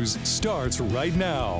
News starts right now.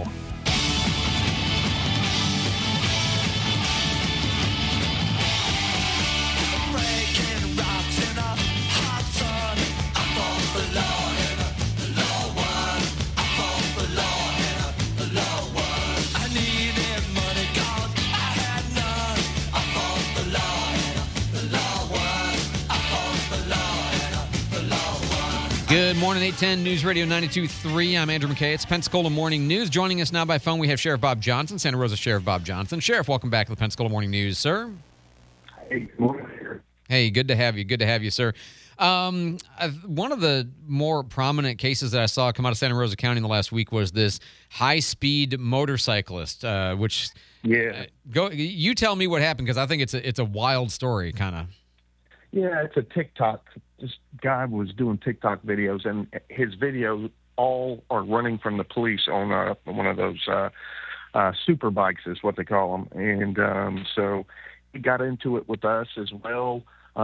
Good morning, 810 News Radio 92.3. I'm Andrew McKay. It's Pensacola Morning News. Joining us now by phone, we have Sheriff Bob Johnson, Santa Rosa Sheriff Bob Johnson. Sheriff, welcome back to the Pensacola Morning News, sir. Hey, good morning, Sheriff. Hey, good to have you. Good to have you, sir. One of the more prominent cases that I saw come out of Santa Rosa County in the last week was this high-speed motorcyclist, which... Yeah. You tell me what happened, because I think it's a wild story, kind of. Yeah, it's a TikTok. This guy was doing TikTok videos, and his videos all are running from the police on one of those super bikes is what they call them. And so he got into it with us as well.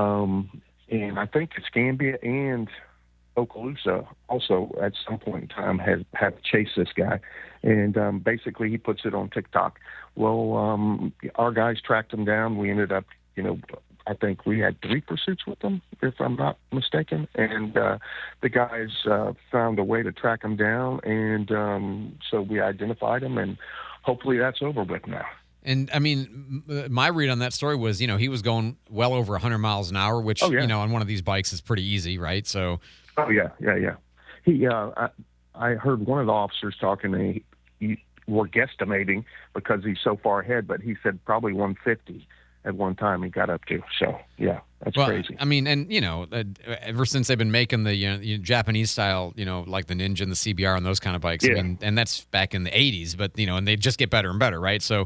And I think Escambia and Okaloosa also at some point in time have chased this guy. And basically he puts it on TikTok. Well, our guys tracked him down. We ended up, I think we had 3 pursuits with them, if I'm not mistaken. And the guys found a way to track him down. And so we identified him, and hopefully that's over with now. And, I mean, my read on that story was, he was going well over 100 miles an hour, which, on one of these bikes is pretty easy, right? So. Oh, yeah. He, I heard one of the officers talking, we're guesstimating because he's so far ahead, but he said probably 150 at one time he got up to. So, yeah, that's crazy. I mean, and, ever since they've been making the Japanese style, like the Ninja and the CBR and those kind of bikes, I mean, and that's back in the 80s, but, and they just get better and better, right? So,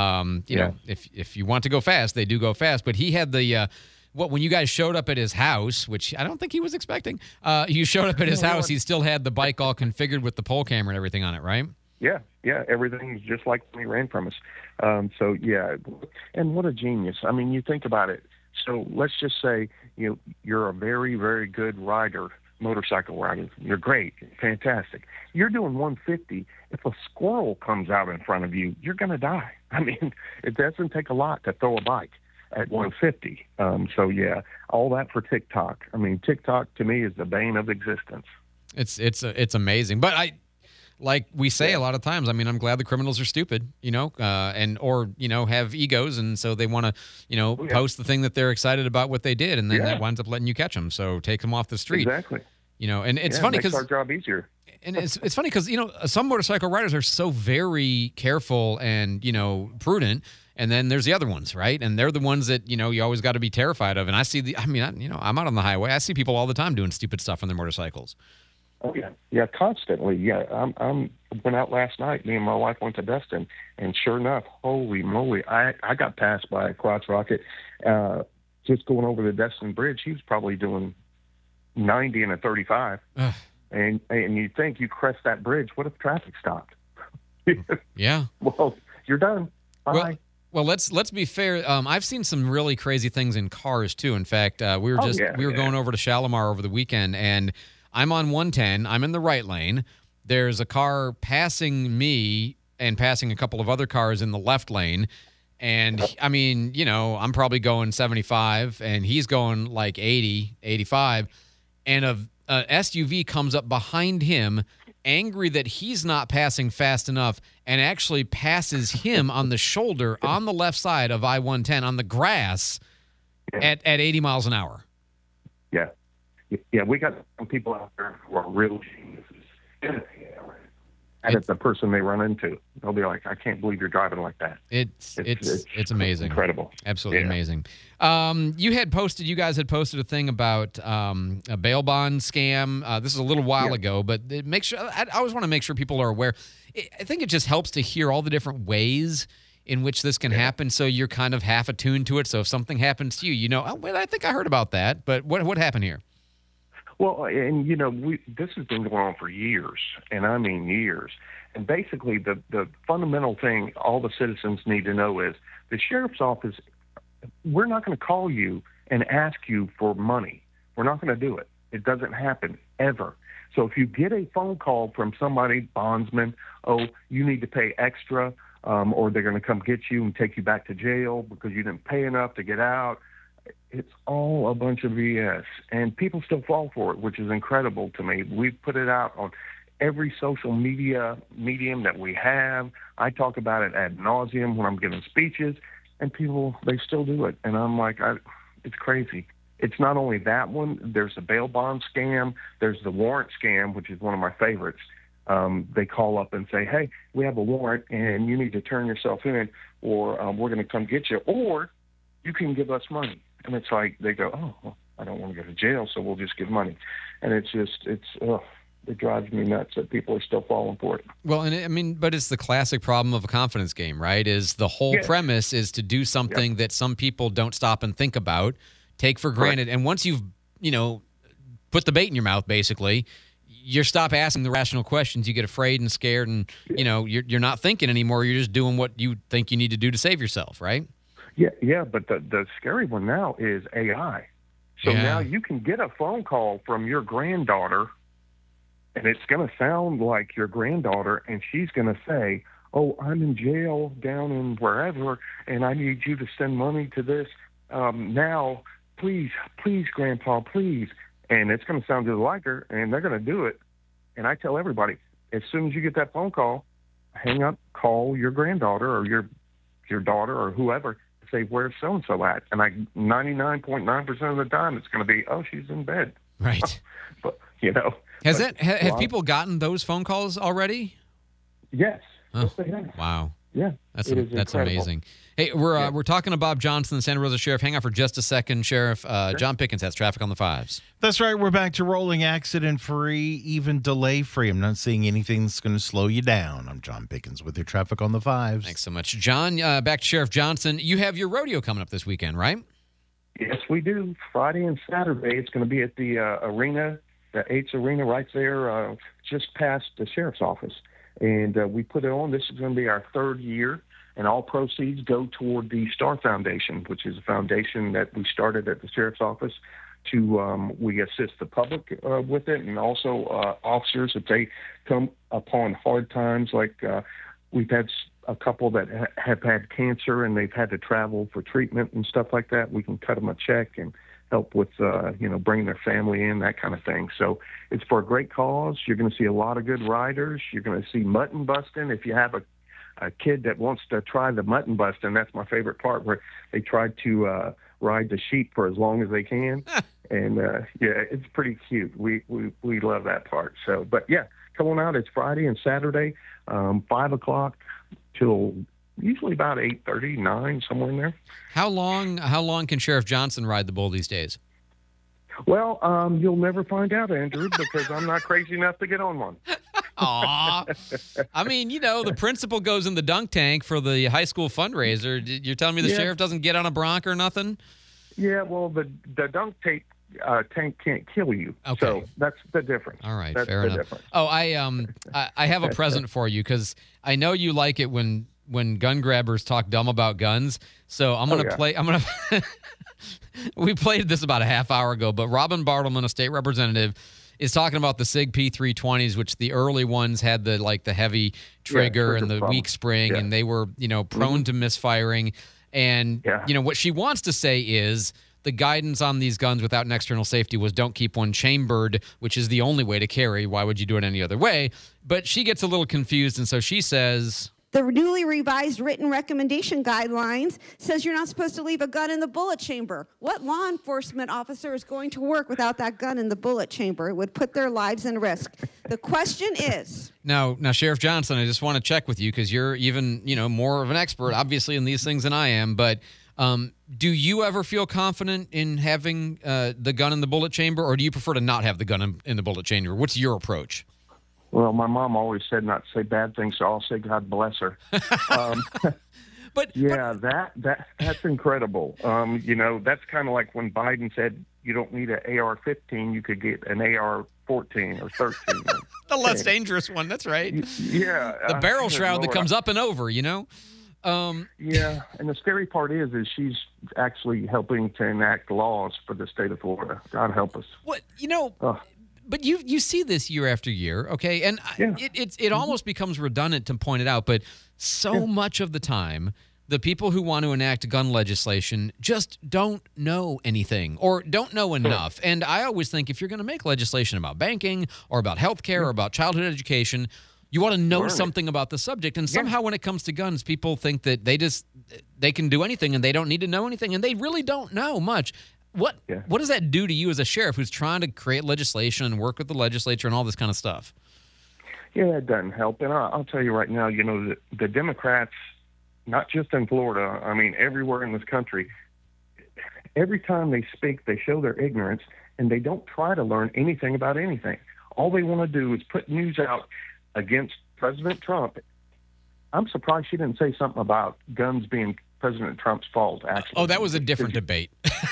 if you want to go fast, they do go fast. But he had the... when you guys showed up at his house, which I don't think he was expecting, you showed up at his house, he still had the bike all configured with the pole camera and everything on it, right? Yeah, everything's just like when he ran from us. So, yeah, and what a genius. I mean, you think about it. So let's just say you're a very, very good rider, motorcycle rider. You're great, fantastic. You're doing 150. If a squirrel comes out in front of you, you're going to die. I mean, it doesn't take a lot to throw a bike at 150. So, yeah, all that for TikTok. I mean, TikTok to me is the bane of existence. It's amazing. But like we say a lot of times, I mean, I'm glad the criminals are stupid, or have egos, and so they want to, post the thing that they're excited about what they did, and then that winds up letting you catch them. So take them off the street. Exactly. And it's funny because our job easier. And it's funny because some motorcycle riders are so very careful and prudent, and then there's the other ones, right? And they're the ones that you always got to be terrified of. And I see I'm out on the highway. I see people all the time doing stupid stuff on their motorcycles. Oh yeah, constantly. Yeah, I'm went out last night. Me and my wife went to Destin, and sure enough, holy moly, I got passed by a crotch rocket just going over the Destin Bridge. He was probably doing 90 and a 35. And you think you crest that bridge, what if traffic stopped? Yeah. Well, you're done. Bye. Well, let's be fair. I've seen some really crazy things in cars too. In fact, we were going over to Shalimar over the weekend, and I'm on 110. I'm in the right lane. There's a car passing me and passing a couple of other cars in the left lane. And, I mean, I'm probably going 75, and he's going like 80, 85. And a SUV comes up behind him, angry that he's not passing fast enough, and actually passes him on the shoulder on the left side of I-110 on the grass at 80 miles an hour. Yeah. Yeah, we got some people out there who are real geniuses. And it's the person they run into. They'll be like, I can't believe you're driving like that. It's amazing. Incredible. Absolutely amazing. You guys had posted a thing about a bail bond scam. This is a little while ago, but I always want to make sure people are aware. I think it just helps to hear all the different ways in which this can happen, so you're kind of half attuned to it. So if something happens to you, I think I heard about that, but what happened here? Well, and this has been going on for years, and I mean years. And basically, the fundamental thing all the citizens need to know is the sheriff's office. We're not going to call you and ask you for money. We're not going to do it. It doesn't happen ever. So if you get a phone call from somebody, bondsman, oh, you need to pay extra, or they're going to come get you and take you back to jail because you didn't pay enough to get out, it's all a bunch of BS. And people still fall for it, which is incredible to me. We've put it out on every social media medium that we have. I talk about it ad nauseum when I'm giving speeches, and people, they still do it. And I'm like, it's crazy. It's not only that one. There's the bail bond scam. There's the warrant scam, which is one of my favorites. They call up and say, hey, we have a warrant, and you need to turn yourself in, or we're going to come get you, or you can give us money. And it's like they go, oh, well, I don't want to go to jail, so we'll just give money. And it drives me nuts that people are still falling for it. Well, and but it's the classic problem of a confidence game, right? Is the whole premise is to do something that some people don't stop and think about, take for granted. Right. And once you've, put the bait in your mouth, basically, you stop asking the rational questions. You get afraid and scared, and, you're not thinking anymore. You're just doing what you think you need to do to save yourself, right? Yeah, but the scary one now is AI. So now you can get a phone call from your granddaughter, and it's going to sound like your granddaughter, and she's going to say, oh, I'm in jail down in wherever, and I need you to send money to this now. Please, Grandpa, please. And it's going to sound just like her, and they're going to do it. And I tell everybody, as soon as you get that phone call, hang up, call your granddaughter or your daughter or whoever, say, where's so-and-so at? And 99.9% of the time, it's going to be, oh, she's in bed. Right. But, have people gotten those phone calls already? Yes. Oh, yes, they have. Wow. Yeah. That's amazing. Hey, we're talking to Bob Johnson, the Santa Rosa Sheriff. Hang on for just a second, Sheriff. Sure. John Pickens has traffic on the 5s. That's right. We're back to rolling accident-free, even delay-free. I'm not seeing anything that's going to slow you down. I'm John Pickens with your traffic on the 5s. Thanks so much, John. Back to Sheriff Johnson. You have your rodeo coming up this weekend, right? Yes, we do. Friday and Saturday. It's going to be at the arena, the Eights Arena right there just past the Sheriff's office. And we put it on. This is going to be our 3rd year, and all proceeds go toward the Star Foundation, which is a foundation that we started at the Sheriff's office to we assist the public with it, and also officers if they come upon hard times. Like we've had a couple that have had cancer and they've had to travel for treatment and stuff like that. We can cut them a check and help with, bringing their family in, that kind of thing. So it's for a great cause. You're going to see a lot of good riders. You're going to see mutton busting. If you have a kid that wants to try the mutton busting, that's my favorite part, where they try to ride the sheep for as long as they can. And, it's pretty cute. We love that part. So, but yeah, come on out. It's Friday and Saturday, 5 o'clock till usually about 8:30, 9, somewhere in there. How long can Sheriff Johnson ride the bull these days? Well, you'll never find out, Andrew, because I'm not crazy enough to get on one. Aw. I mean, the principal goes in the dunk tank for the high school fundraiser. You're telling me the sheriff doesn't get on a bronc or nothing? Yeah, well, the dunk tank can't kill you. Okay. So that's the difference. All right, that's fair enough. Difference. Oh, I have a present for you, because I know you like it when gun grabbers talk dumb about guns. So I'm going to play. We played this about a half hour ago, but Robin Bartleman, a state representative, is talking about the SIG P320s, which the early ones had the heavy trigger and the weak spring, and they were, prone to misfiring. And, what she wants to say is the guidance on these guns without an external safety was don't keep one chambered, which is the only way to carry. Why would you do it any other way? But she gets a little confused, and so she says, the newly revised written recommendation guidelines says you're not supposed to leave a gun in the bullet chamber. What law enforcement officer is going to work without that gun in the bullet chamber? It would put their lives in risk. The question is... Now, Sheriff Johnson, I just want to check with you, because you're even, more of an expert, obviously, in these things than I am. But do you ever feel confident in having the gun in the bullet chamber, or do you prefer to not have the gun in the bullet chamber? What's your approach? Well, my mom always said not to say bad things, so I'll say God bless her. That's incredible. That's kind of like when Biden said you don't need an AR-15, you could get an AR-14 or 13. The less dangerous one, that's right. Yeah. The barrel shroud that comes up and over, Yeah, and the scary part is she's actually helping to enact laws for the state of Florida. God help us. What, But you see this year after year, okay? And it almost becomes redundant to point it out, but so much of the time, the people who want to enact gun legislation just don't know anything or don't know enough. And I always think if you're going to make legislation about banking or about healthcare or about childhood education, you want to know something about the subject. And somehow when it comes to guns, people think that they can do anything and they don't need to know anything, and they really don't know much. What does that do to you as a sheriff who's trying to create legislation and work with the legislature and all this kind of stuff? Yeah, it doesn't help. And I'll tell you right now, the Democrats, not just in Florida, I mean, everywhere in this country, every time they speak, they show their ignorance, and they don't try to learn anything about anything. All they want to do is put news out against President Trump. I'm surprised she didn't say something about guns being President Trump's fault, actually. Oh, that was a different debate.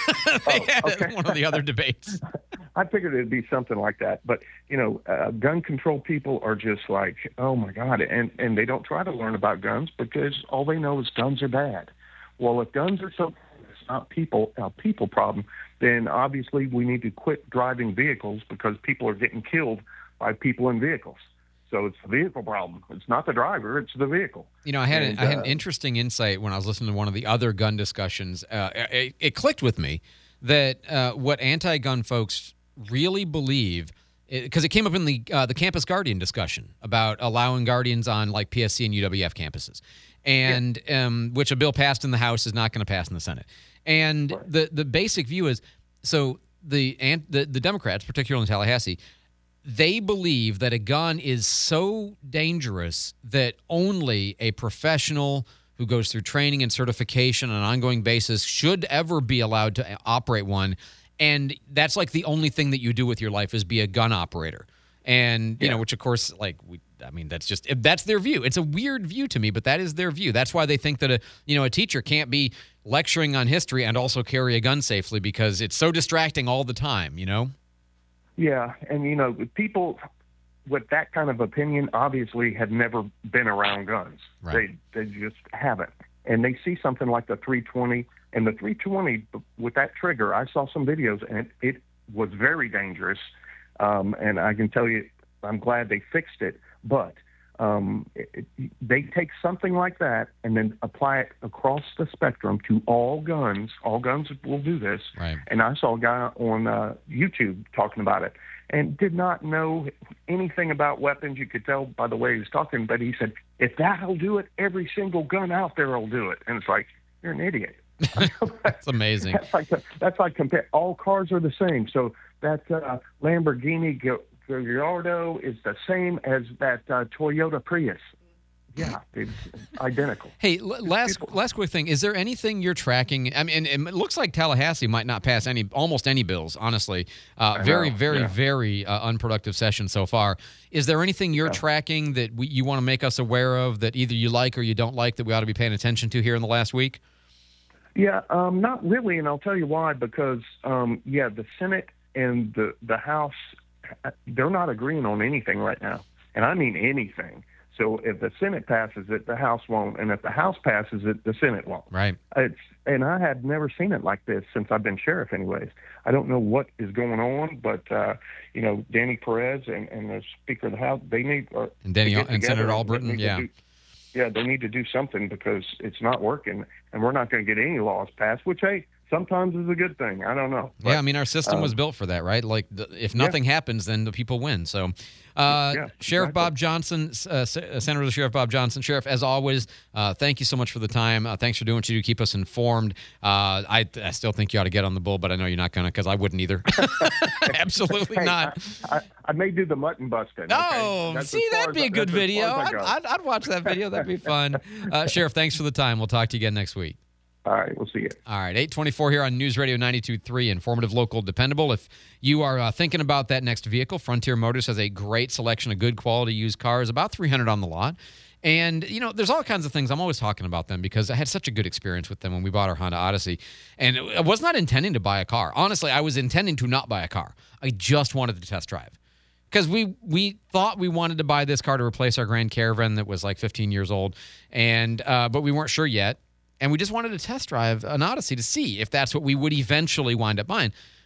One of the other debates. I figured it'd be something like that. But, gun control people are just like, oh, my God. And they don't try to learn about guns because all they know is guns are bad. Well, if guns are something that's not a people problem, then obviously we need to quit driving vehicles because people are getting killed by people in vehicles. So it's the vehicle problem. It's not the driver, it's the vehicle. I had an interesting insight when I was listening to one of the other gun discussions. It clicked with me that what anti-gun folks really believe, because it came up in the Campus Guardian discussion about allowing guardians on like PSC and UWF campuses, and which a bill passed in the House is not going to pass in the Senate. And the basic view is, so the Democrats, particularly in Tallahassee, they believe that a gun is so dangerous that only a professional who goes through training and certification on an ongoing basis should ever be allowed to operate one. And that's like the only thing that you do with your life is be a gun operator. And, which of course, that's their view. It's a weird view to me, but that is their view. That's why they think that a teacher can't be lecturing on history and also carry a gun safely because it's so distracting all the time, Yeah, and people with that kind of opinion obviously have never been around guns. Right. They just haven't. And they see something like the 320, and the 320 with that trigger, I saw some videos, and it was very dangerous. And I can tell you, I'm glad they fixed it. But they take something like that and then apply it across the spectrum to all guns. All guns will do this. Right. And I saw a guy on YouTube talking about it and did not know anything about weapons. You could tell by the way he was talking, but he said, if that'll do it, every single gun out there will do it. And it's like, you're an idiot. That's amazing. That's like compare. All cars are the same. So that Lamborghini Gallardo is the same as that Toyota Prius. Yeah, it's identical. Hey, last quick thing. Is there anything you're tracking? I mean, it looks like Tallahassee might not pass almost any bills, honestly. Very unproductive session so far. Is there anything you're tracking that you want to make us aware of that either you like or you don't like that we ought to be paying attention to here in the last week? Yeah, not really, and I'll tell you why. Because, the Senate and the House, they're not agreeing on anything right now, and I mean anything. So if the Senate passes it, the House won't, and if the House passes it, the Senate won't. Right. And I had never seen it like this since I've been sheriff. Anyways, I don't know what is going on, but Danny Perez and the Speaker of the House, they need and Senator Albritton, they need to do something because it's not working, and we're not going to get any laws passed. Which sometimes is a good thing. I don't know. But, our system was built for that, right? Like, if nothing happens, then the people win. So, Sheriff Bob Johnson, Senator Sheriff Bob Johnson, Sheriff, as always, thank you so much for the time. Thanks for doing what you do to keep us informed. I still think you ought to get on the bull, but I know you're not going to because I wouldn't either. Absolutely not. I may do the mutton busting. Oh, okay? See, that'd be a good video. I'd watch that video. That'd be fun. Sheriff, thanks for the time. We'll talk to you again next week. All right, we'll see you. All right, 824 here on News Radio 92.3, informative, local, dependable. If you are thinking about that next vehicle, Frontier Motors has a great selection of good quality used cars, about 300 on the lot. And, there's all kinds of things. I'm always talking about them because I had such a good experience with them when we bought our Honda Odyssey. And I was not intending to buy a car. Honestly, I was intending to not buy a car. I just wanted to test drive. Because we thought we wanted to buy this car to replace our Grand Caravan that was like 15 years old, and but we weren't sure yet. And we just wanted to test drive an Odyssey to see if that's what we would eventually wind up buying.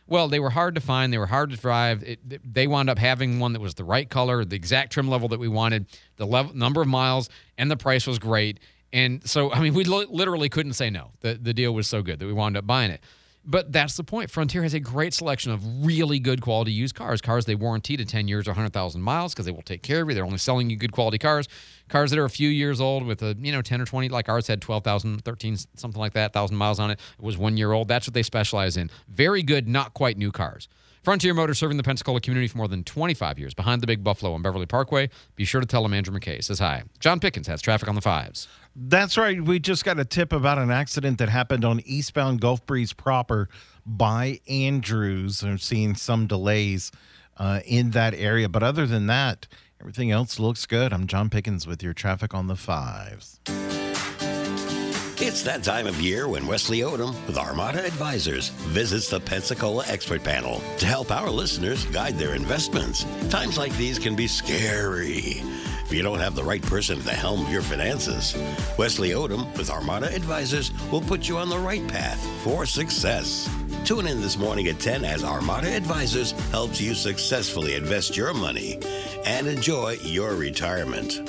Well, they were hard to find. They were hard to drive. They wound up having one that was the right color, the exact trim level that we wanted, the number of miles, and the price was great. And so, I mean, we literally couldn't say no. The deal was so good that we wound up buying it. But that's the point. Frontier has a great selection of really good quality used cars they warranty to 10 years or 100,000 miles because they will take care of you. They're only selling you good quality cars that are a few years old with 10 or 20, like ours had 12,000, 13, something like that, 1,000 miles on it. It was 1 year old. That's what they specialize in. Very good, not quite new cars. Frontier Motors, serving the Pensacola community for more than 25 years, behind the Big Buffalo on Beverly Parkway. Be sure to tell them Andrew McKay says hi. John Pickens has traffic on the 5s. That's right. We just got a tip about an accident that happened on eastbound Gulf Breeze proper by Andrews. I'm seeing some delays in that area. But other than that, everything else looks good. I'm John Pickens with your traffic on the 5s. It's that time of year when Wesley Odom with Armada Advisors visits the Pensacola Expert Panel to help our listeners guide their investments. Times like these can be scary if you don't have the right person at the helm of your finances. Wesley Odom with Armada Advisors will put you on the right path for success. Tune in this morning at 10 as Armada Advisors helps you successfully invest your money and enjoy your retirement.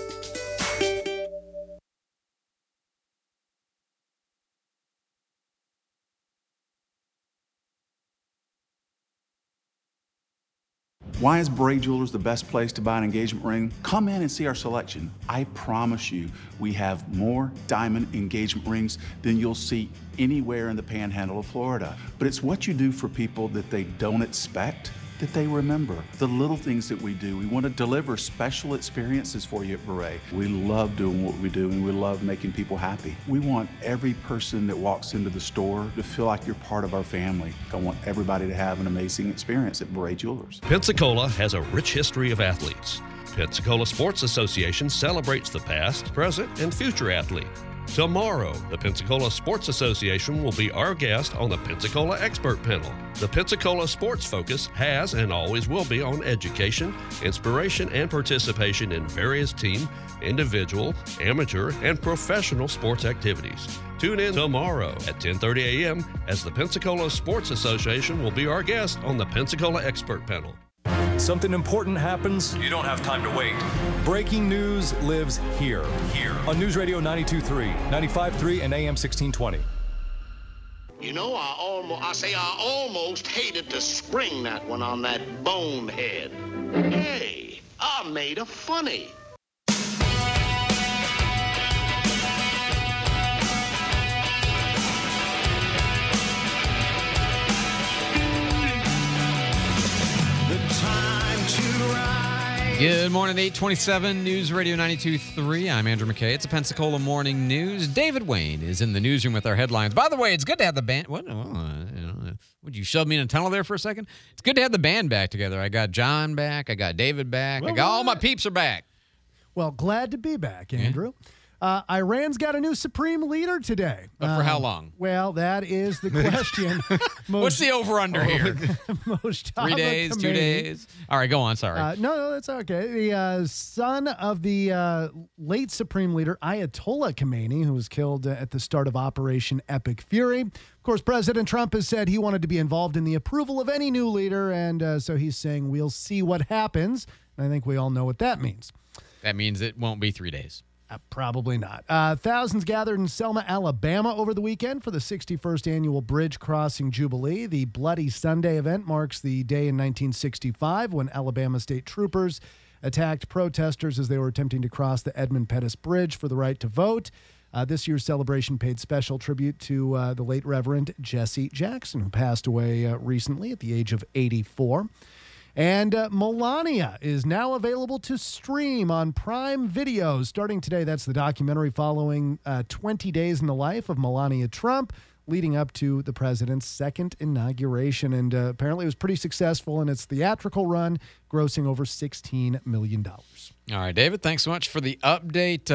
Why is Bray Jewelers the best place to buy an engagement ring? Come in and see our selection. I promise you, we have more diamond engagement rings than you'll see anywhere in the panhandle of Florida. But it's what you do for people that they don't expect that they remember. The little things that we do. We want to deliver special experiences for you at Beret. We love doing what we do, and we love making people happy. We want every person that walks into the store to feel like you're part of our family. I want everybody to have an amazing experience at Beret Jewelers. Pensacola has a rich history of athletes. Pensacola Sports Association celebrates the past, present, and future athlete. Tomorrow, the Pensacola Sports Association will be our guest on the Pensacola Expert Panel. The Pensacola Sports focus has and always will be on education, inspiration, and participation in various team, individual, amateur, and professional sports activities. Tune in tomorrow at 10:30 a.m. as the Pensacola Sports Association will be our guest on the Pensacola Expert Panel. Something important happens, you don't have time to wait. Breaking news lives here. On News Radio 92.3, 95.3, and AM 1620. You know, I almost hated to spring that one on that bonehead. Hey, I made a funny. Good morning, 827 News Radio 92.3. I'm Andrew McKay. It's a Pensacola Morning News. David Wayne is in the newsroom with our headlines. By the way, it's good to have the band. Would you shove me in a tunnel there for a second? It's good to have the band back together. I got John back. I got David back. I got all my peeps are back. Well, glad to be back, Andrew. Iran's got a new supreme leader today. But for how long? Well, that is the question. What's the over-under here? 3 days, 2 days? All right, go on. Sorry. No, that's okay. The son of the late supreme leader, Ayatollah Khamenei, who was killed at the start of Operation Epic Fury. Of course, President Trump has said he wanted to be involved in the approval of any new leader, and so he's saying we'll see what happens. And I think we all know what that means. That means it won't be 3 days. Probably not. Thousands gathered in Selma, Alabama over the weekend for the 61st annual Bridge Crossing Jubilee. The Bloody Sunday event marks the day in 1965 when Alabama state troopers attacked protesters as they were attempting to cross the Edmund Pettus Bridge for the right to vote. This year's celebration paid special tribute to the late Reverend Jesse Jackson, who passed away recently at the age of 84. And Melania is now available to stream on Prime Video. Starting today, that's the documentary following 20 days in the life of Melania Trump, leading up to the president's second inauguration. And apparently it was pretty successful in its theatrical run, grossing over $16 million. All right, David, thanks so much for the update.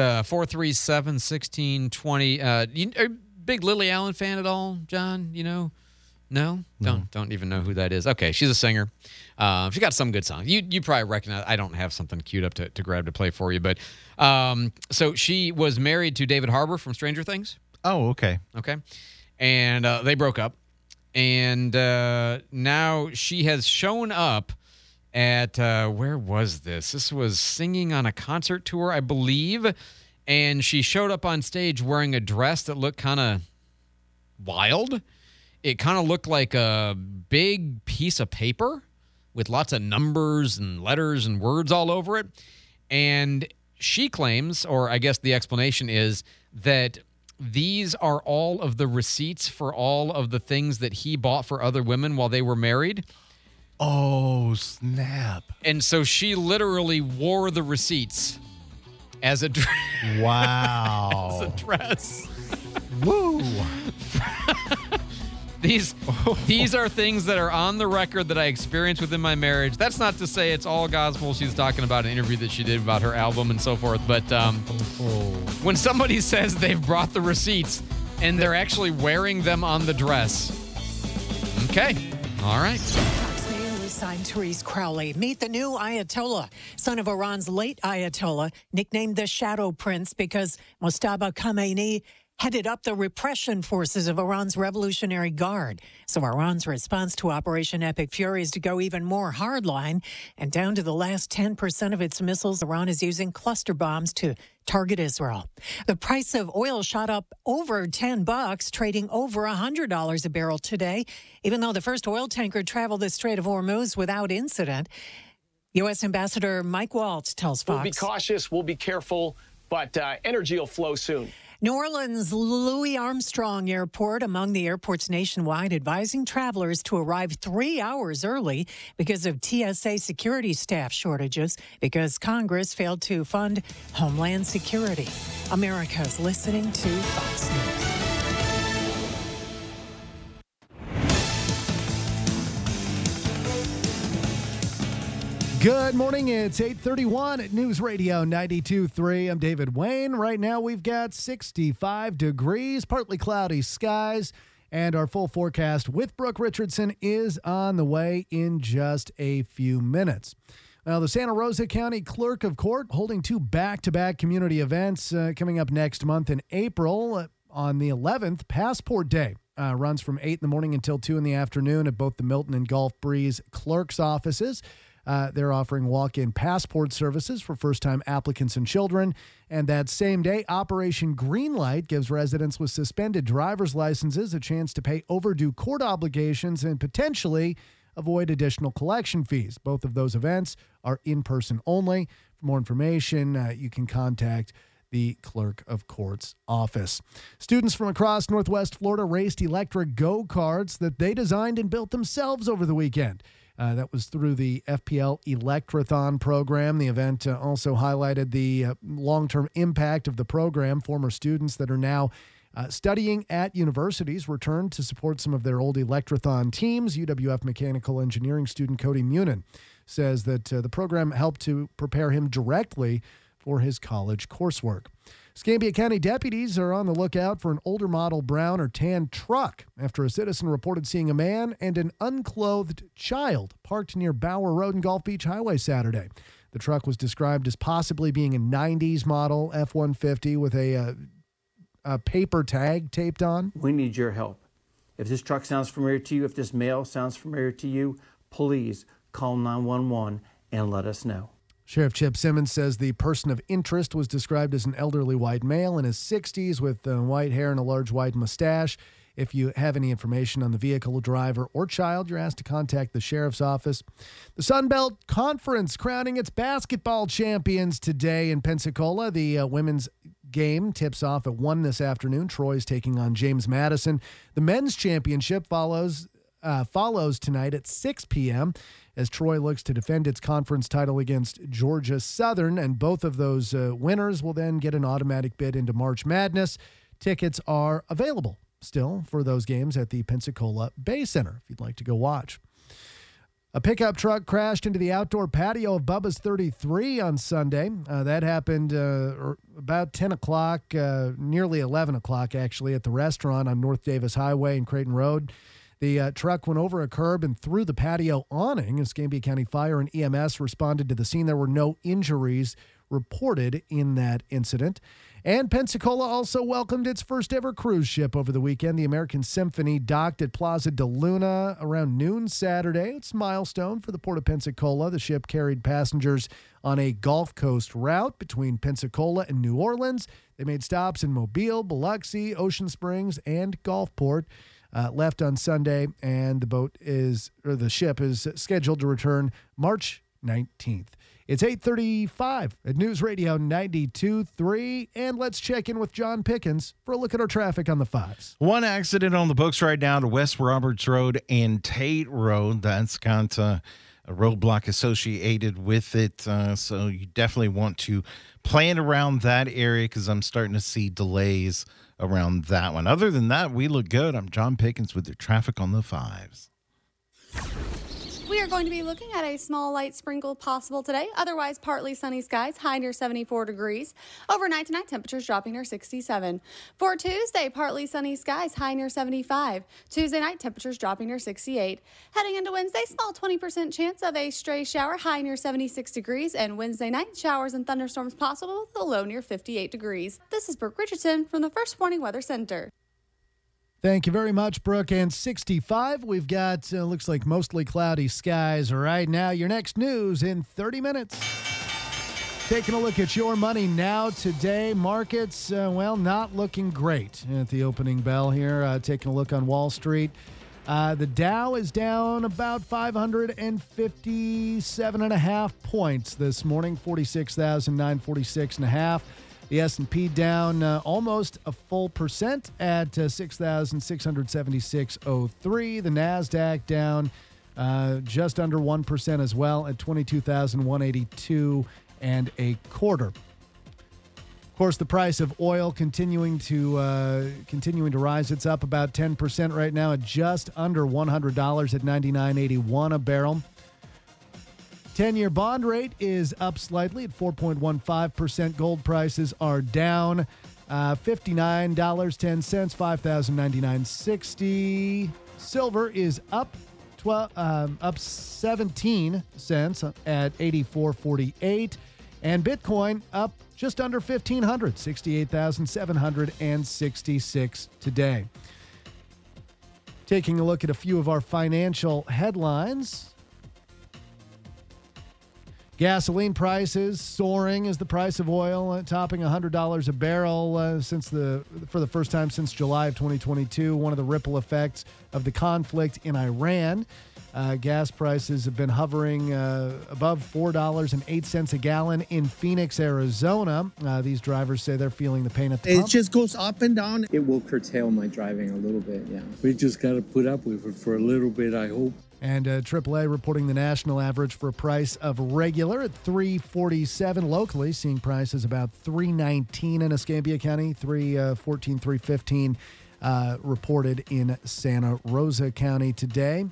437-1620. Are you a big Lily Allen fan at all, John? You know? No? Don't even know who that is. Okay, she's a singer. She got some good songs. You probably recognize. I don't have something queued up to grab to play for you, but so she was married to David Harbour from Stranger Things. Oh, okay. Okay, and they broke up, And now she has shown up at, where was this? This was singing on a concert tour, I believe. And she showed up on stage wearing a dress that looked kind of wild. It kind of looked like a big piece of paper with lots of numbers and letters and words all over it. And she claims, or I guess the explanation is, that these are all of the receipts for all of the things that he bought for other women while they were married. Oh, snap. And so she literally wore the receipts as a dress. Wow. As a dress. Woo. These are things that are on the record that I experienced within my marriage. That's not to say it's all gospel. She's talking about an interview that she did about her album and so forth. But when somebody says they've brought the receipts and they're actually wearing them on the dress, okay, all right. Signed Therese Crowley. Meet the new Ayatollah, son of Iran's late Ayatollah, nicknamed the Shadow Prince because Mojtaba Khamenei headed up the repression forces of Iran's Revolutionary Guard. So Iran's response to Operation Epic Fury is to go even more hardline, and down to the last 10% of its missiles, Iran is using cluster bombs to target Israel. The price of oil shot up over $10, trading over $100 a barrel today, even though the first oil tanker traveled the Strait of Hormuz without incident. U.S. Ambassador Mike Waltz tells Fox. We'll be cautious, we'll be careful, but energy will flow soon. New Orleans Louis Armstrong Airport among the airports nationwide advising travelers to arrive 3 hours early because of TSA security staff shortages because Congress failed to fund Homeland Security. America's listening to Fox News. Good morning. It's 8:31 at News Radio 92.3. I'm David Wayne. Right now we've got 65 degrees, partly cloudy skies, and our full forecast with Brooke Richardson is on the way in just a few minutes. Now, the Santa Rosa County Clerk of Court holding two back-to-back community events coming up next month in April. On the 11th, Passport Day runs from 8 in the morning until 2 in the afternoon at both the Milton and Gulf Breeze clerk's offices. They're offering walk-in passport services for first-time applicants and children. And that same day, Operation Greenlight gives residents with suspended driver's licenses a chance to pay overdue court obligations and potentially avoid additional collection fees. Both of those events are in-person only. For more information, you can contact the Clerk of Court's office. Students from across Northwest Florida raced electric go-karts that they designed and built themselves over the weekend. That was through the FPL Electrathon program. The event also highlighted the long-term impact of the program. Former students that are now studying at universities returned to support some of their old Electrathon teams. UWF mechanical engineering student Cody Munin says that the program helped to prepare him directly for his college coursework. Escambia County deputies are on the lookout for an older model brown or tan truck after a citizen reported seeing a man and an unclothed child parked near Bower Road and Gulf Beach Highway Saturday. The truck was described as possibly being a 90s model F-150 with a paper tag taped on. We need your help. If this truck sounds familiar to you, if this male sounds familiar to you, please call 911 and let us know. Sheriff Chip Simmons says the person of interest was described as an elderly white male in his 60s with white hair and a large white mustache. If you have any information on the vehicle, driver, or child, you're asked to contact the sheriff's office. The Sun Belt Conference crowning its basketball champions today in Pensacola. The women's game tips off at 1 this afternoon. Troy's taking on James Madison. The men's championship follows tonight at 6 p.m. as Troy looks to defend its conference title against Georgia Southern, and both of those winners will then get an automatic bid into March Madness. Tickets are available still for those games at the Pensacola Bay Center if you'd like to go watch. A pickup truck crashed into the outdoor patio of Bubba's 33 on Sunday. That happened about 10 o'clock, nearly 11 o'clock actually, at the restaurant on North Davis Highway and Creighton Road. The truck went over a curb and through the patio awning. Escambia County Fire and EMS responded to the scene. There were no injuries reported in that incident. And Pensacola also welcomed its first ever cruise ship over the weekend. The American Symphony docked at Plaza de Luna around noon Saturday. It's a milestone for the Port of Pensacola. The ship carried passengers on a Gulf Coast route between Pensacola and New Orleans. They made stops in Mobile, Biloxi, Ocean Springs, and Gulfport. Left on Sunday, and the ship is scheduled to return March 19th. It's 8:35 at News Radio 92.3, and let's check in with John Pickens for a look at our traffic on the fives. One accident on the books right now to West Roberts Road and Tate Road. That's got a roadblock associated with it, so you definitely want to plan around that area because I'm starting to see delays around that one. Other than that, we look good. I'm John Pickens with the traffic on the fives. We are going to be looking at a small light sprinkle possible today. Otherwise, partly sunny skies, high near 74 degrees. Overnight tonight, temperatures dropping near 67. For Tuesday, partly sunny skies, high near 75. Tuesday night, temperatures dropping near 68. Heading into Wednesday, small 20% chance of a stray shower, high near 76 degrees. And Wednesday night, showers and thunderstorms possible with a low near 58 degrees. This is Brooke Richardson from the First Warning Weather Center. Thank you very much, Brooke. And 65, we've got, looks like mostly cloudy skies right now. Your next news in 30 minutes. Taking a look at your money now today. Markets, not looking great at the opening bell here. Taking a look on Wall Street. The Dow is down about 557.5 points this morning, 46,946.5. The S&P down almost a full percent at 6,676.03. The NASDAQ down just under 1% as well at 22,182 and a quarter. Of course, the price of oil continuing to rise. It's up about 10% right now at just under $100 at $99.81 a barrel. 10-year bond rate is up slightly at 4.15%. Gold prices are down $59.10, $5,099.60. Silver is up 17 cents at 84.48, and Bitcoin up just under 1,500, 68,766 today. Taking a look at a few of our financial headlines. Gasoline prices soaring as the price of oil topping $100 a barrel for the first time since July of 2022. One of the ripple effects of the conflict in Iran. Gas prices have been hovering above $4.08 a gallon in Phoenix, Arizona. These drivers say they're feeling the pain at the pump. It just goes up and down. It will curtail my driving a little bit, yeah. We just got to put up with it for a little bit, I hope. And AAA reporting the national average for a price of regular at $3.47 locally, seeing prices about $3.19 in Escambia County, $3.14, $3.15 reported in Santa Rosa County today.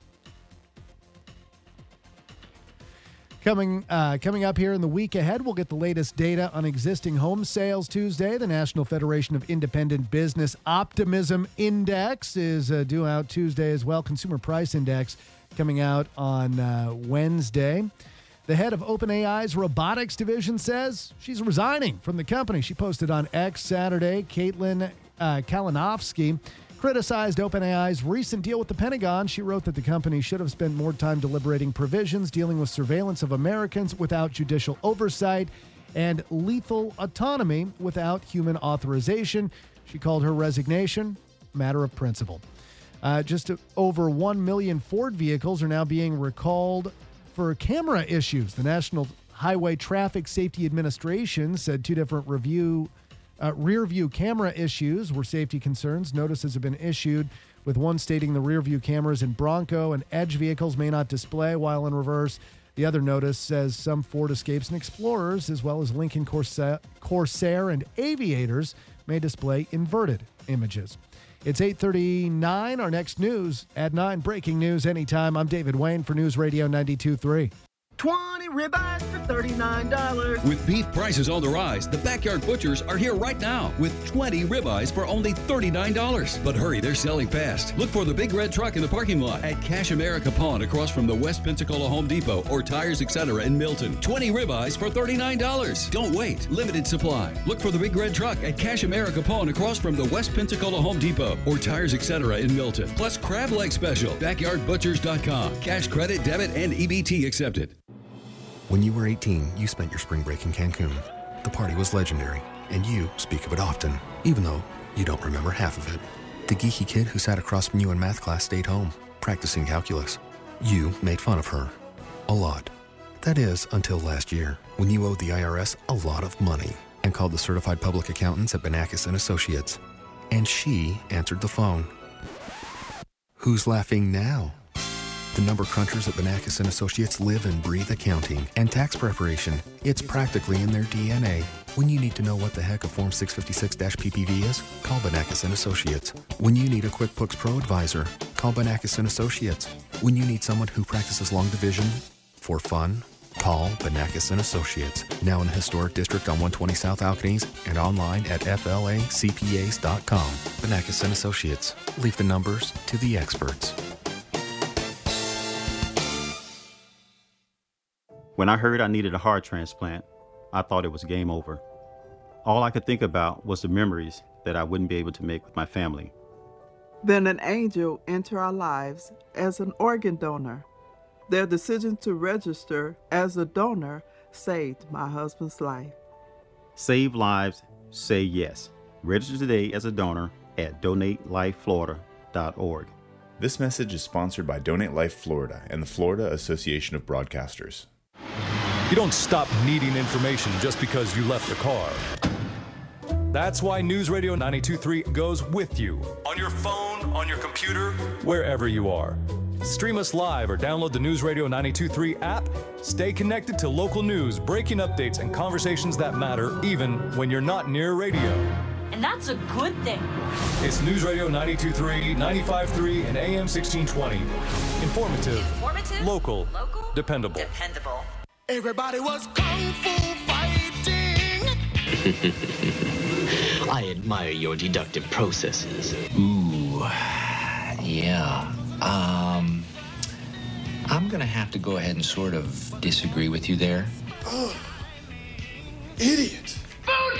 Coming up here in the week ahead, we'll get the latest data on existing home sales Tuesday. The National Federation of Independent Business Optimism Index is due out Tuesday as well. Consumer Price Index coming out on Wednesday. The head of OpenAI's robotics division says she's resigning from the company. She posted on X Saturday. Caitlin Kalinowski criticized OpenAI's recent deal with the Pentagon. She wrote that the company should have spent more time deliberating provisions dealing with surveillance of Americans without judicial oversight and lethal autonomy without human authorization. She called her resignation a matter of principle. Just over 1 million Ford vehicles are now being recalled for camera issues. The National Highway Traffic Safety Administration said two different rear view camera issues were safety concerns. Notices have been issued, with one stating the rear view cameras in Bronco and Edge vehicles may not display while in reverse. The other notice says some Ford Escapes and Explorers, as well as Lincoln Corsair and Aviators, may display inverted images. It's 8:39. Our next news at 9. Breaking news anytime. I'm David Wayne for News Radio 92.3. 20 ribeyes for $39. With beef prices on the rise, the Backyard Butchers are here right now with 20 ribeyes for only $39. But hurry, they're selling fast. Look for the big red truck in the parking lot at Cash America Pawn across from the West Pensacola Home Depot or Tires Etc. in Milton. 20 ribeyes for $39. Don't wait. Limited supply. Look for the big red truck at Cash America Pawn across from the West Pensacola Home Depot or Tires Etc. in Milton. Plus crab leg special. BackyardButchers.com. Cash, credit, debit, and EBT accepted. When you were 18, you spent your spring break in Cancun. The party was legendary, and you speak of it often, even though you don't remember half of it. The geeky kid who sat across from you in math class stayed home, practicing calculus. You made fun of her. A lot. That is, until last year, when you owed the IRS a lot of money and called the certified public accountants at Banakis & Associates. And she answered the phone. Who's laughing now? The number crunchers at Banakis & Associates live and breathe accounting and tax preparation. It's practically in their DNA. When you need to know what the heck a Form 656-PPV is, call Banakis & Associates. When you need a QuickBooks Pro advisor, call Banakis & Associates. When you need someone who practices long division for fun, call Banakis & Associates. Now in the historic district on 120 South Alcanese and online at flacpas.com. Banakis & Associates. Leave the numbers to the experts. When I heard I needed a heart transplant, I thought it was game over. All I could think about was the memories that I wouldn't be able to make with my family. Then an angel entered our lives as an organ donor. Their decision to register as a donor saved my husband's life. Save lives, say yes. Register today as a donor at donatelifeflorida.org. This message is sponsored by Donate Life Florida and the Florida Association of Broadcasters. You don't stop needing information just because you left the car. That's why News Radio 92.3 goes with you. On your phone, on your computer, wherever you are. Stream us live or download the News Radio 92.3 app. Stay connected to local news, breaking updates, and conversations that matter even when you're not near radio. And that's a good thing. It's News Radio 92.3, 95.3, and AM 1620. Informative, local, dependable. Everybody was kung fu fighting. I admire your deductive processes. Ooh, yeah. I'm gonna have to go ahead and sort of disagree with you there. Oh, idiot. Food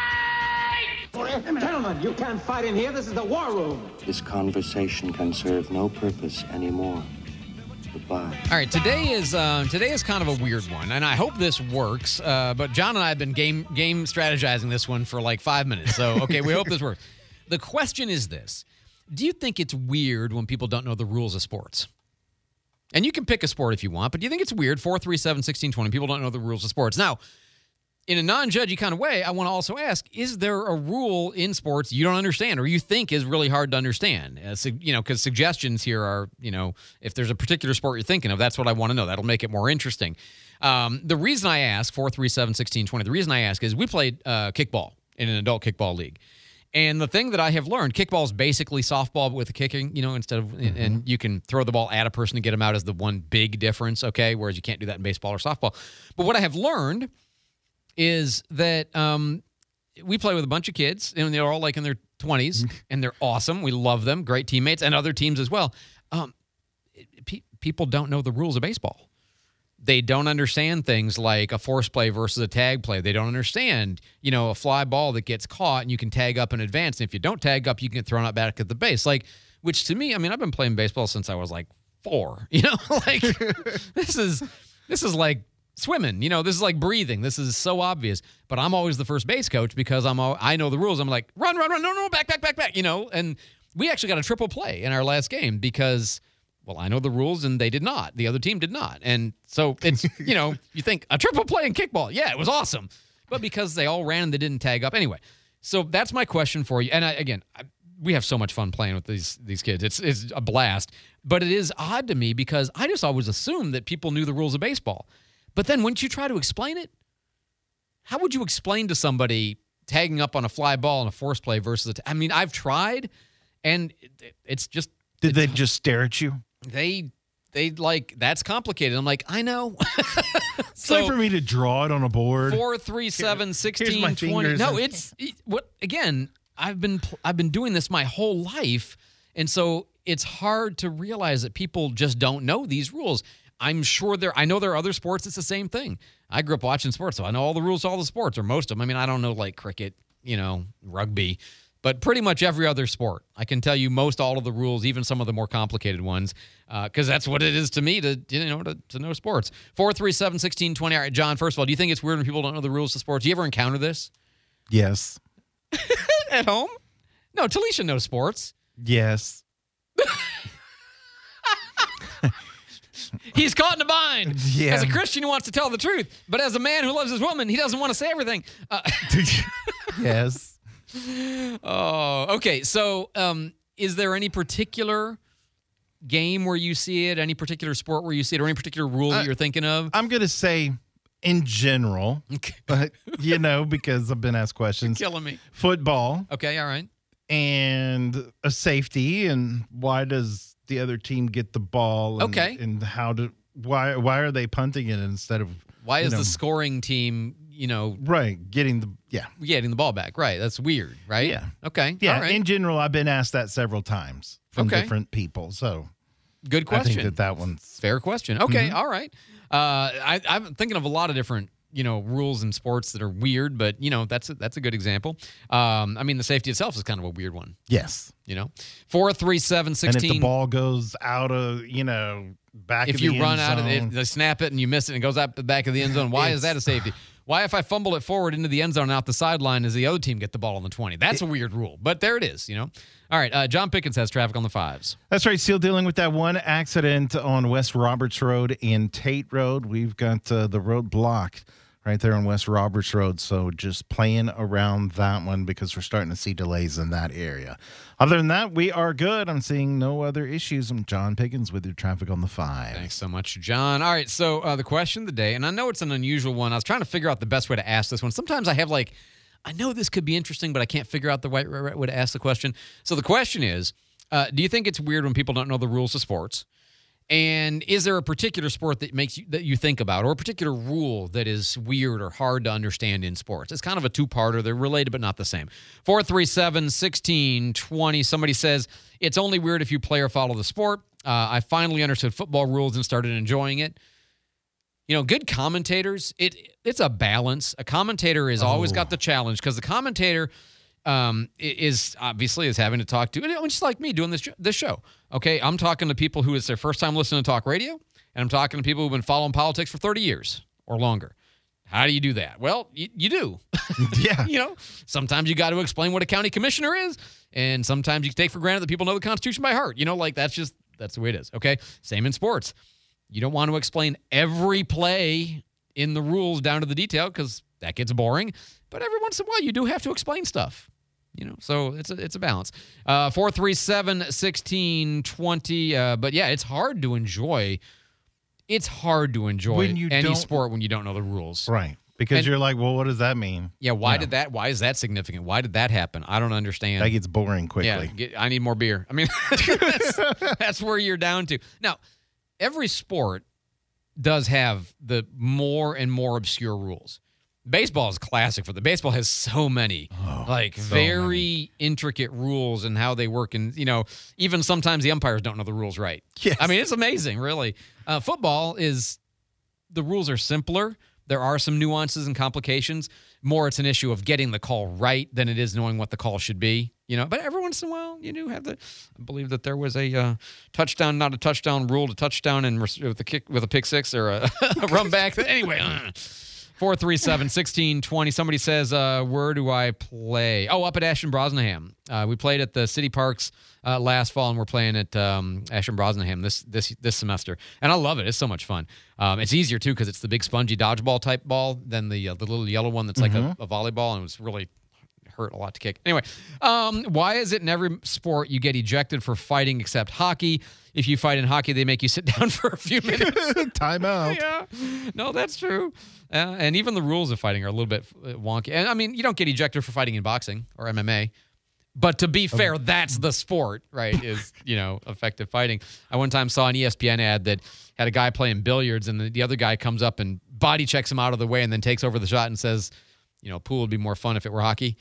fight! Gentlemen, you can't fight in here. This is the war room. This conversation can serve no purpose anymore. Goodbye. All right, today is kind of a weird one, and I hope this works. But John and I have been game strategizing this one for like 5 minutes. So, okay, we hope this works. The question is this. Do you think it's weird when people don't know the rules of sports? And you can pick a sport if you want, but do you think it's weird? 437-1620, people don't know the rules of sports. Now, in a non-judgy kind of way, I want to also ask, is there a rule in sports you don't understand or you think is really hard to understand? Because suggestions here are, if there's a particular sport you're thinking of, that's what I want to know. That'll make it more interesting. The reason I ask, 437-1620, the reason I ask is we played kickball in an adult kickball league. And the thing that I have learned, kickball is basically softball with a kicking, instead of, and you can throw the ball at a person to get them out as the one big difference, okay? Whereas you can't do that in baseball or softball. But what I have learned is that we play with a bunch of kids, and they're all like in their 20s, and they're awesome. We love them, great teammates, and other teams as well. People don't know the rules of baseball. They don't understand things like a force play versus a tag play. They don't understand, a fly ball that gets caught and you can tag up in advance. And if you don't tag up, you can get thrown out back at the base. Which to me, I've been playing baseball since I was like 4. This is like swimming. This is like breathing. This is so obvious. But I'm always the first base coach because I know the rules. I'm like, run, no, back. And we actually got a triple play in our last game because, well, I know the rules and they did not. The other team did not. And so it's, you think a triple play in kickball. Yeah, it was awesome. But because they all ran and they didn't tag up. Anyway, so that's my question for you. And we have so much fun playing with these kids. It's a blast. But it is odd to me because I just always assumed that people knew the rules of baseball. But then wouldn't you try to explain it? How would you explain to somebody tagging up on a fly ball and a force play versus I've tried, and it's just... Did they just stare at you? They that's complicated. I'm like, I know. It's like for me to draw it on a board. 4, 3, 7, 16, 20. No, it's what again. I've been doing this my whole life, and so it's hard to realize that people just don't know these rules. I'm sure I know there are other sports. It's the same thing. I grew up watching sports, so I know all the rules to all the sports, or most of them. I mean, I don't know like cricket, rugby, but pretty much every other sport. I can tell you most all of the rules, even some of the more complicated ones, because that's what it is to me to know sports. 4, 3, 7, 16, 20. All right, John, first of all, do you think it's weird when people don't know the rules to sports? Do you ever encounter this? Yes. At home? No, Talisha knows sports. Yes. He's caught in a bind. Yeah. As a Christian, he wants to tell the truth. But as a man who loves his woman, he doesn't want to say everything. Yes. Oh, okay. So is there any particular game where you see it, any particular sport where you see it, or any particular rule that you're thinking of? I'm going to say in general, but, because I've been asked questions. You're killing me. Football. Okay, all right. And a safety, and why does the other team get the ball? And, okay. And why are they punting it instead of... Why is the scoring team, Right, getting the ball back. Right, that's weird, right? Yeah. Okay, yeah. all right. In general, I've been asked that several times from different people, so... Good question. I think that one's... Fair question. Okay, all right. I'm thinking of a lot of different, rules in sports that are weird, but, that's a good example. I mean, the safety itself is kind of a weird one. Yes. 4, 3, 7, 16. And if the ball goes out of, back of the end zone. If you run out of it, they snap it and you miss it and it goes out the back of the end zone, why is that a safety? Why, if I fumble it forward into the end zone and out the sideline, does the other team get the ball on the 20? That's a weird rule, but there it is, All right, John Pickens has traffic on the 5s. That's right, still dealing with that one accident on West Roberts Road and Tate Road. We've got the road blocked right there on West Roberts Road, so just playing around that one because we're starting to see delays in that area. Other than that, we are good. I'm seeing no other issues. I'm John Pickens with your traffic on the 5. Thanks so much, John. All right, so the question of the day, and I know it's an unusual one. I was trying to figure out the best way to ask this one. Sometimes I have I know this could be interesting, but I can't figure out the right way to ask the question. So the question is, do you think it's weird when people don't know the rules of sports? And is there a particular sport that you think about, or a particular rule that is weird or hard to understand in sports? It's kind of a two-parter. They're related but not the same. 4, 3, 7, 16, 20. Somebody says, it's only weird if you play or follow the sport. I finally understood football rules and started enjoying it. Good commentators, it's a balance. A commentator has always got the challenge because the commentator is having to talk to, just like me doing this show. Okay, I'm talking to people who it's their first time listening to talk radio, and I'm talking to people who've been following politics for 30 years or longer. How do you do that? Well, you do. Yeah. Sometimes you got to explain what a county commissioner is, and sometimes you take for granted that people know the Constitution by heart. That's the way it is. Okay, same in sports. You don't want to explain every play in the rules down to the detail because that gets boring. But every once in a while, you do have to explain stuff. So it's a balance. 4, 3, 7, 16, 20. But yeah, it's hard to enjoy. It's hard to enjoy any sport when you don't know the rules. Right. Because you're like, well, what does that mean? Yeah, why is that significant? Why did that happen? I don't understand. That gets boring quickly. Yeah, I need more beer. I mean, that's where you're down to. Now, every sport does have the more and more obscure rules. Baseball is classic for the baseball has so many very intricate rules and how they work, and even sometimes the umpires don't know the rules right. Yes. I mean, it's amazing, really. Football the rules are simpler. There are some nuances and complications. More, it's an issue of getting the call right than it is knowing what the call should be. But every once in a while, you do have I believe that there was a touchdown, not a touchdown rule to touchdown, and with a pick six or a run back. Anyway. 4, 3, 7, 16, 20. Somebody says, where do I play? Oh, up at Ashton-Brosnahan. We played at the City Parks last fall, and we're playing at Ashton-Brosnahan this semester. And I love it. It's so much fun. It's easier, too, because it's the big spongy dodgeball type ball than the little yellow one that's like a volleyball, and it was really hurt a lot to kick. Anyway, why is it in every sport you get ejected for fighting except hockey? If you fight in hockey, they make you sit down for a few minutes. Time out. Yeah. No, that's true. And even the rules of fighting are a little bit wonky. And I mean, you don't get ejected for fighting in boxing or MMA. But to be fair, that's the sport, right, is, effective fighting. I one time saw an ESPN ad that had a guy playing billiards, and the other guy comes up and body checks him out of the way and then takes over the shot and says, pool would be more fun if it were hockey.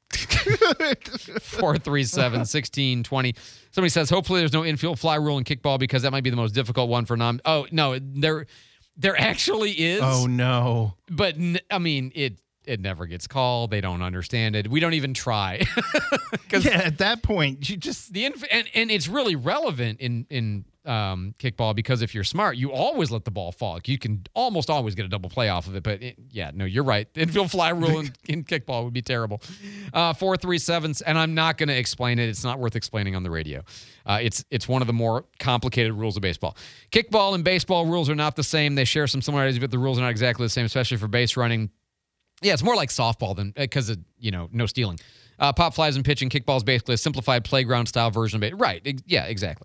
437-1620. Somebody says, hopefully there's no infield fly rule in kickball because that might be the most difficult one for non. Oh, no, there actually is. Oh, no. But, it never gets called. They don't understand it. We don't even try. At that point, you just and it's really relevant in kickball because if you're smart, you always let the ball fall. You can almost always get a double play off of it. But you're right. The infield fly rule in kickball would be terrible. 437, and I'm not going to explain it. It's not worth explaining on the radio. It's one of the more complicated rules of baseball. Kickball and baseball rules are not the same. They share some similarities, but the rules are not exactly the same, especially for base running. Yeah, it's more like softball than because of, no stealing. Pop flies and pitching. Kickball is basically a simplified playground-style version of it. Right. Yeah, exactly.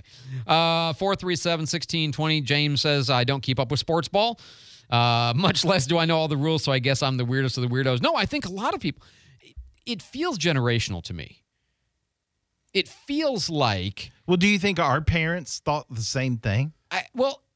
437-1620. James says, I don't keep up with sports ball. Much less do I know all the rules, so I guess I'm the weirdest of the weirdos. No, I think a lot of people, it feels generational to me. It feels like... Well, do you think our parents thought the same thing? I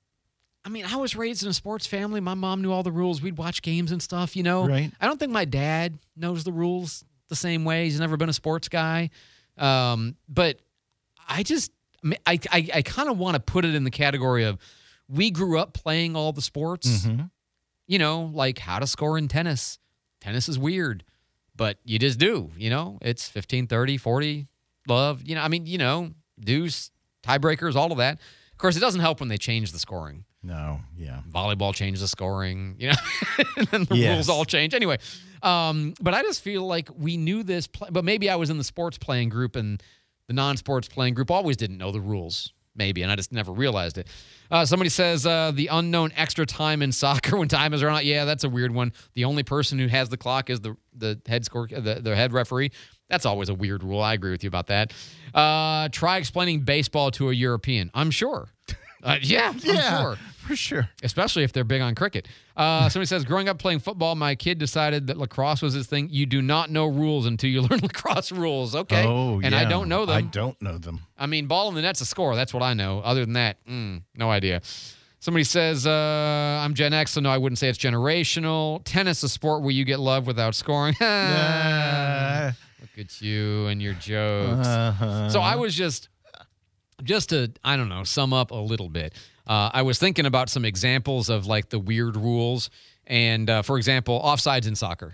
was raised in a sports family. My mom knew all the rules. We'd watch games and stuff, Right. I don't think my dad knows the rules the same way. He's never been a sports guy. But I kind of want to put it in the category of we grew up playing all the sports, like how to score in tennis. Tennis is weird, but you just do, it's 15, 30, 40, love, deuce, tiebreakers, all of that. Of course, it doesn't help when they change the scoring. No, yeah. Volleyball changed the scoring, and then the rules all change. Anyway, but I just feel like we knew this, but maybe I was in the sports playing group and the non-sports playing group always didn't know the rules, maybe, and I just never realized it. Somebody says the unknown extra time in soccer when time is run out. Yeah, that's a weird one. The only person who has the clock is the head the head referee. That's always a weird rule. I agree with you about that. Try explaining baseball to a European. I'm sure. I'm sure. For sure. Especially if they're big on cricket. Somebody says, growing up playing football, my kid decided that lacrosse was his thing. You do not know rules until you learn lacrosse rules. Okay. Oh, and I don't know them. I don't know them. Ball in the net's a score. That's what I know. Other than that, no idea. Somebody says, I'm Gen X, so no, I wouldn't say it's generational. Tennis, a sport where you get love without scoring. Look at you and your jokes. So I was just to, I don't know, sum up a little bit. I was thinking about some examples of like the weird rules. And for example, offsides in soccer.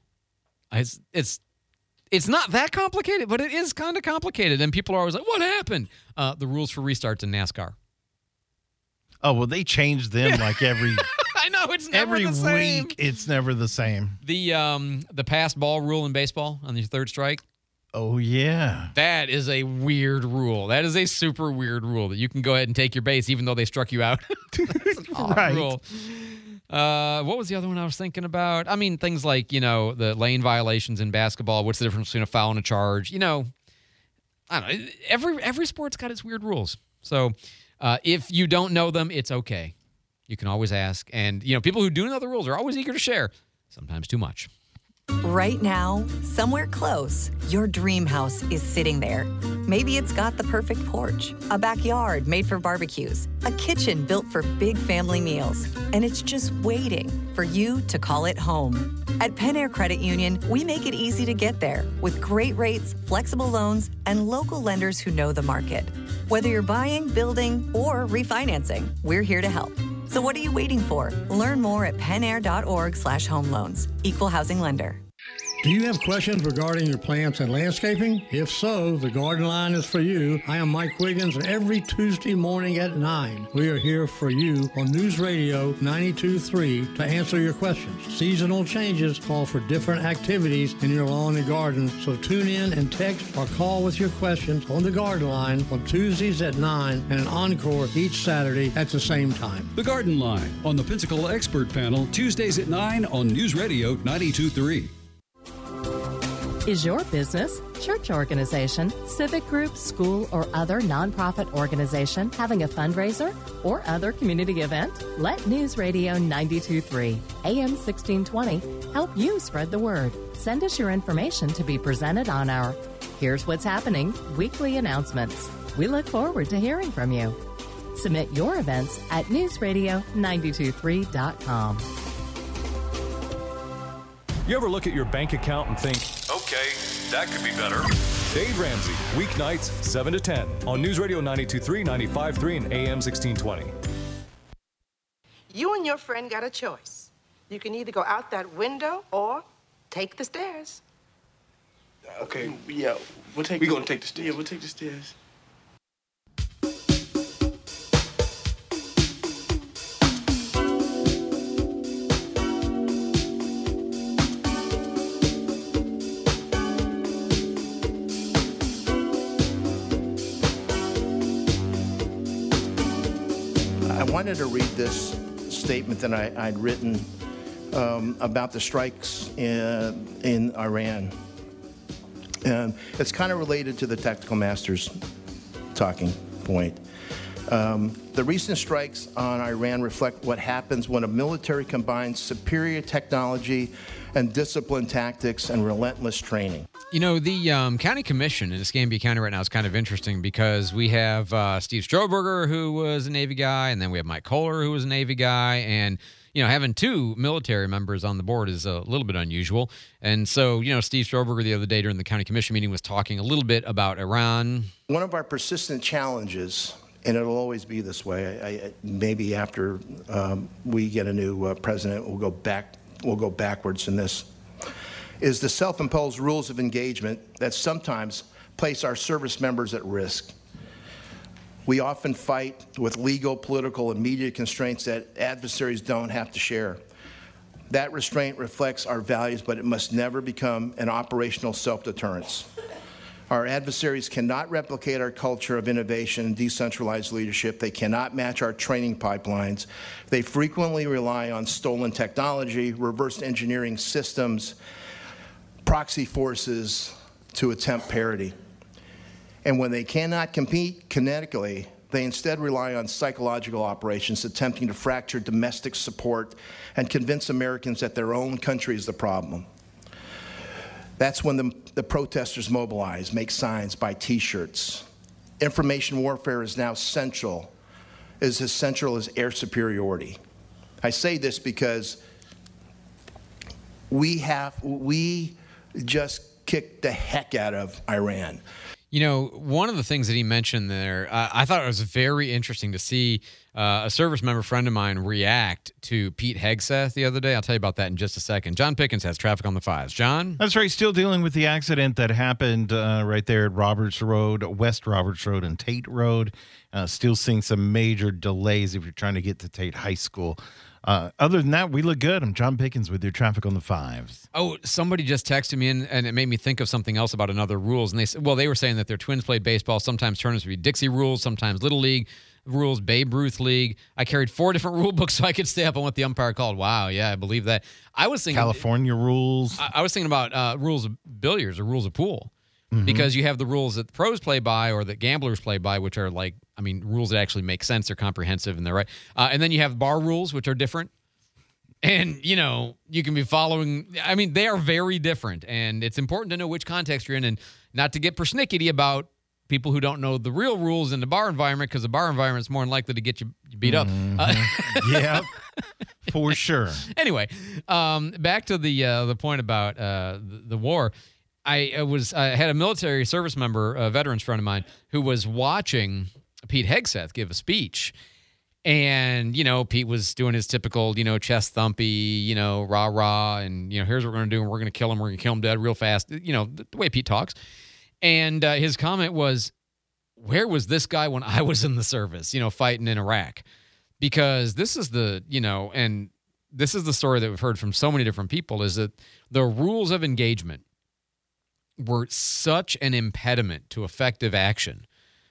It's not that complicated, but it is kind of complicated. And people are always like, what happened? The rules for restarts in NASCAR. Oh, well, they change them like every... I know, it's never every the same. week. It's never the same. The pass ball rule in baseball on your third strike. Oh, yeah. That is a weird rule. That is a super weird rule that you can go ahead and take your base even though they struck you out. That's an odd rule. What was the other one I was thinking about? Things like, the lane violations in basketball. What's the difference between a foul and a charge? I don't know. Every sport's got its weird rules. So if you don't know them, it's okay. You can always ask. And, people who do know the rules are always eager to share, sometimes too much. Right now, somewhere close, your dream house is sitting there. Maybe it's got the perfect porch, a backyard made for barbecues, a kitchen built for big family meals, and it's just waiting for you to call it home. At Pen Air Credit Union, we make it easy to get there with great rates, flexible loans, and local lenders who know the market. Whether you're buying, building, or refinancing, we're here to help. So what are you waiting for? Learn more at penair.org/home loans. Equal housing lender. Do you have questions regarding your plants and landscaping? If so, the Garden Line is for you. I am Mike Wiggins, and every Tuesday morning at 9, we are here for you on News Radio 92.3 to answer your questions. Seasonal changes call for different activities in your lawn and garden, so tune in and text or call with your questions on the Garden Line on Tuesdays at 9 and an encore each Saturday at the same time. The Garden Line on the Pensacola Expert Panel, Tuesdays at 9 on News Radio 92.3. Is your business, church organization, civic group, school, or other nonprofit organization having a fundraiser or other community event? Let News Radio 92.3, AM 1620 help you spread the word. Send us your information to be presented on our Here's what's happening, weekly announcements. We look forward to hearing from you. Submit your events at newsradio923.com. You ever look at your bank account and think, okay, that could be better? Dave Ramsey, weeknights 7 to 10 on News Radio 92.3, 95.3, and AM 1620. You and your friend got a choice. You can either go out that window or take the stairs. Okay, yeah, we're gonna take the stairs. Yeah, we'll take the stairs. I wanted to read this statement that I'd written about the strikes in Iran. And it's kind of related to the Tactical Masters talking point. The recent strikes on Iran reflect what happens when a military combines superior technology and disciplined tactics and relentless training. You know, the county commission in Escambia County right now is kind of interesting because we have Steve Stroberger, who was a Navy guy, and then we have Mike Kohler, who was a Navy guy, and you know, having two military members on the board is a little bit unusual. And so, you know, Steve Stroberger the other day during the county commission meeting was talking a little bit about Iran. One of our persistent challenges, and it'll always be this way, maybe after we get a new president, we'll go backwards in this, is the self-imposed rules of engagement that sometimes place our service members at risk. We often fight with legal, political, and media constraints that adversaries don't have to share. That restraint reflects our values, but it must never become an operational self-deterrence. Our adversaries cannot replicate our culture of innovation and decentralized leadership. They cannot match our training pipelines. They frequently rely on stolen technology, reverse engineering systems, proxy forces to attempt parity. And when they cannot compete kinetically, they instead rely on psychological operations attempting to fracture domestic support and convince Americans that their own country is the problem. That's when the protesters mobilize, make signs, buy T-shirts. Information warfare is now as essential as air superiority. I say this because we just kicked the heck out of Iran. You know, one of the things that he mentioned there, I thought it was very interesting to see a service member friend of mine react to Pete Hegseth the other day. I'll tell you about that in just a second. John Pickens has traffic on the 5s. John? That's right. Still dealing with the accident that happened right there at Roberts Road, West Roberts Road and Tate Road. Still seeing some major delays if you're trying to get to Tate High School. Other than that, we look good. I'm John Pickens with your traffic on the 5s. Oh, somebody just texted me and it made me think of something else about another rules. And they were saying that their twins played baseball. Sometimes tournaments would be Dixie rules, sometimes Little League rules, Babe Ruth League. I carried 4 different rule books so I could stay up on what the umpire called. Wow, yeah, I believe that. I was thinking California rules. I was thinking about rules of billiards or rules of pool. Mm-hmm. Because you have the rules that the pros play by or that gamblers play by, which are like, I mean, rules that actually make sense, they're comprehensive, and they're right. And then you have bar rules, which are different. And, you know, you can be following, I mean, they are very different. And it's important to know which context you're in and not to get persnickety about people who don't know the real rules in the bar environment, because the bar environment is more than likely to get you beat up. Yeah, for sure. Anyway, back to the point about the war. I had a military service member, a veterans friend of mine, who was watching Pete Hegseth give a speech. And, you know, Pete was doing his typical, you know, chest thumpy, you know, rah-rah, and, you know, here's what we're going to do, and we're going to kill him. We're going to kill him dead real fast, you know, the way Pete talks. And his comment was, where was this guy when I was in the service, you know, fighting in Iraq? Because this is the, you know, and this is the story that we've heard from so many different people, is that the rules of engagement were such an impediment to effective action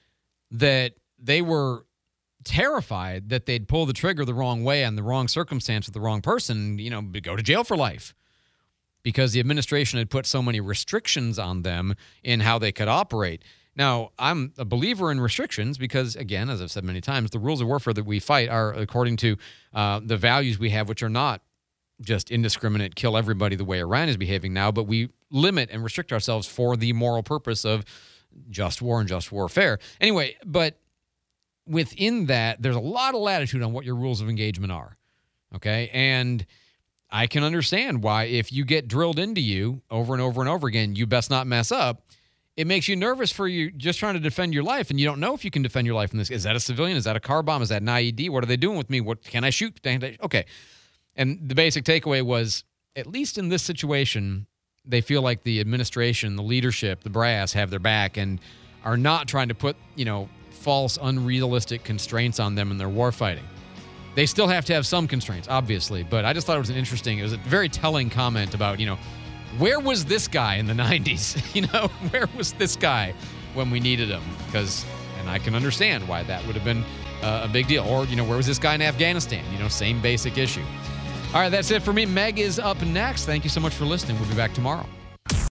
that they were terrified that they'd pull the trigger the wrong way on the wrong circumstance with the wrong person, you know, go to jail for life, because the administration had put so many restrictions on them in how they could operate. Now, I'm a believer in restrictions because, again, as I've said many times, the rules of warfare that we fight are according to the values we have, which are not just indiscriminate, kill everybody the way Iran is behaving now, but we limit and restrict ourselves for the moral purpose of just war and just warfare. Anyway, but within that, there's a lot of latitude on what your rules of engagement are. Okay? And I can understand why if you get drilled into you over and over and over again, you best not mess up. It makes you nervous for you just trying to defend your life, and you don't know if you can defend your life in this. Is that a civilian? Is that a car bomb? Is that an IED? What are they doing with me? What can I shoot? Okay. And the basic takeaway was, at least in this situation, they feel like the administration, the leadership, the brass have their back and are not trying to put, false, unrealistic constraints on them in their war fighting. They still have to have some constraints, obviously, but I just thought it was a very telling comment about, where was this guy in the 90s? Where was this guy when we needed him? And I can understand why that would have been a big deal. Or, where was this guy in Afghanistan? Same basic issue. All right, that's it for me. Meg is up next. Thank you so much for listening. We'll be back tomorrow.